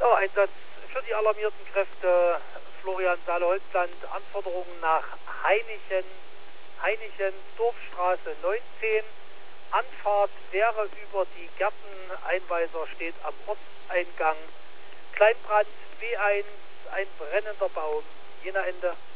Ja, Einsatz für die alarmierten Kräfte Florian Saale-Holzland, Anforderungen nach Hainichen, Dorfstraße 19. Anfahrt wäre über die Gärten, Einweiser steht am Ortseingang. Kleinbrand B1, ein brennender Baum, Jena Ende.